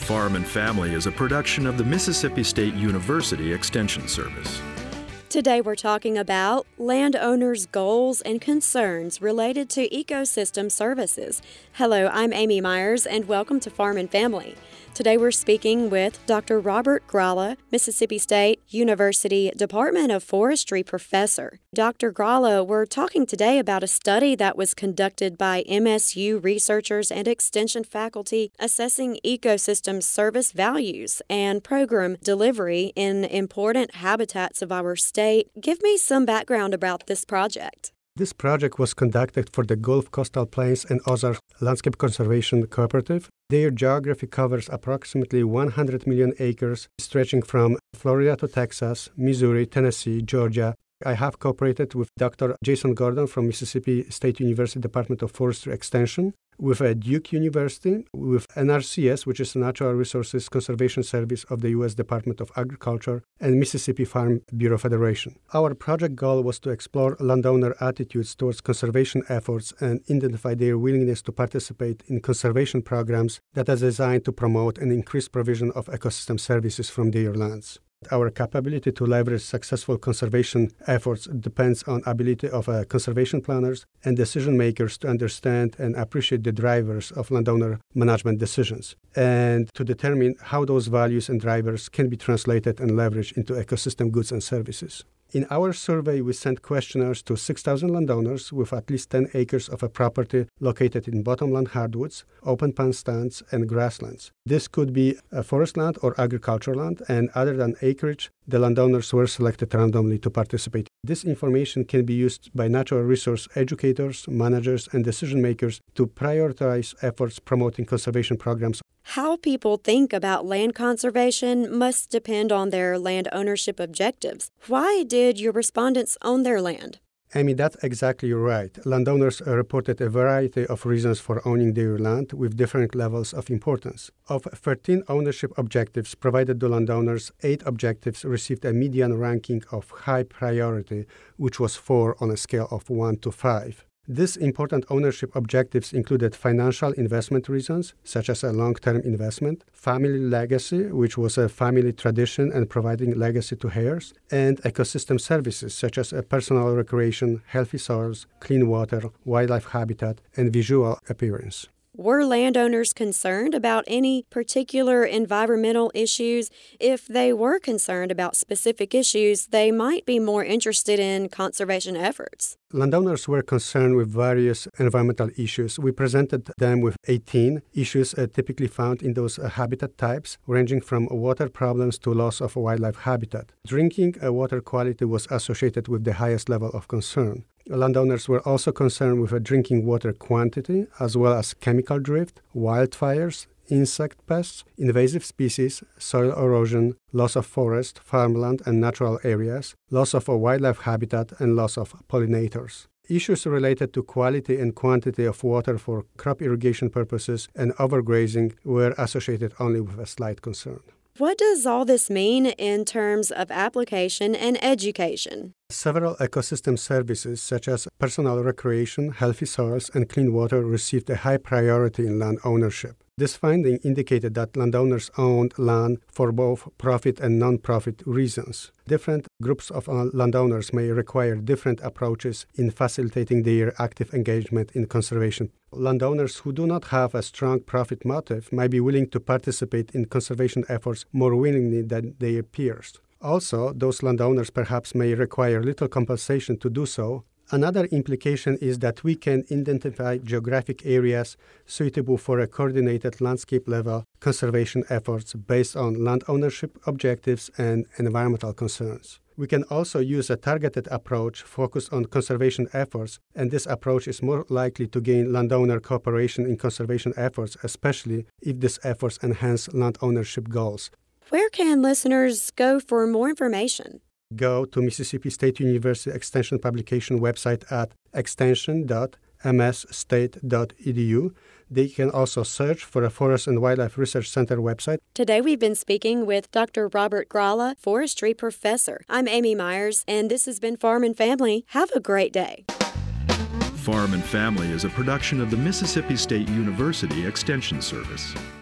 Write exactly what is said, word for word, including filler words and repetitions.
Farm and Family is a production of the Mississippi State University Extension Service. Today we're talking about landowners' goals and concerns related to ecosystem services. Hello, I'm Amy Myers, and welcome to Farm and Family. Today we're speaking with Doctor Robert Gralla, Mississippi State University Department of Forestry professor. Doctor Gralla, we're talking today about a study that was conducted by M S U researchers and extension faculty assessing ecosystem service values and program delivery in important habitats of our state. Give me some background about this project. This project was conducted for the Gulf Coastal Plains and Ozark Landscape Conservation Cooperative. Their geography covers approximately one hundred million acres, stretching from Florida to Texas, Missouri, Tennessee, Georgia. I have cooperated with Doctor Jason Gordon from Mississippi State University Department of Forestry Extension, with Duke University, with N R C S, which is the Natural Resources Conservation Service of the U S Department of Agriculture, and Mississippi Farm Bureau Federation. Our project goal was to explore landowner attitudes towards conservation efforts and identify their willingness to participate in conservation programs that are designed to promote and increase provision of ecosystem services from their lands. Our capability to leverage successful conservation efforts depends on ability of uh, conservation planners and decision makers to understand and appreciate the drivers of landowner management decisions, and to determine how those values and drivers can be translated and leveraged into ecosystem goods and services. In our survey, we sent questionnaires to six thousand landowners with at least ten acres of a property located in bottomland hardwoods, open pan stands, and grasslands. This could be a forest land or agricultural land, and other than acreage, the landowners were selected randomly to participate. This information can be used by natural resource educators, managers, and decision makers to prioritize efforts promoting conservation programs. How people think about land conservation must depend on their land ownership objectives. Why did your respondents own their land? Amy, that's exactly right. Landowners reported a variety of reasons for owning their land with different levels of importance. Of thirteen ownership objectives provided to landowners, eight objectives received a median ranking of high priority, which was four on a scale of one to five. These important ownership objectives included financial investment reasons, such as a long-term investment, family legacy, which was a family tradition and providing legacy to heirs, and ecosystem services, such as a personal recreation, healthy soils, clean water, wildlife habitat, and visual appearance. Were landowners concerned about any particular environmental issues? If they were concerned about specific issues, they might be more interested in conservation efforts. Landowners were concerned with various environmental issues. We presented them with eighteen issues uh, typically found in those uh, habitat types, ranging from water problems to loss of wildlife habitat. Drinking uh, water quality was associated with the highest level of concern. Landowners were also concerned with a drinking water quantity, as well as chemical drift, wildfires, insect pests, invasive species, soil erosion, loss of forest, farmland, and natural areas, loss of a wildlife habitat, and loss of pollinators. Issues related to quality and quantity of water for crop irrigation purposes and overgrazing were associated only with a slight concern. What does all this mean in terms of application and education? Several ecosystem services, such as personal recreation, healthy soils, and clean water, received a high priority in land ownership. This finding indicated that landowners owned land for both profit and non-profit reasons. Different groups of landowners may require different approaches in facilitating their active engagement in conservation. Landowners who do not have a strong profit motive might be willing to participate in conservation efforts more willingly than their peers. Also, those landowners perhaps may require little compensation to do so. Another implication is that we can identify geographic areas suitable for a coordinated landscape-level conservation efforts based on land ownership objectives and environmental concerns. We can also use a targeted approach focused on conservation efforts, and this approach is more likely to gain landowner cooperation in conservation efforts, especially if these efforts enhance land ownership goals. Where can listeners go for more information? Go to Mississippi State University Extension publication website at extension dot m s state dot e d u. They can also search for a Forest and Wildlife Research Center website. Today we've been speaking with Doctor Robert Gralla, forestry professor. I'm Amy Myers, and this has been Farm and Family. Have a great day. Farm and Family is a production of the Mississippi State University Extension Service.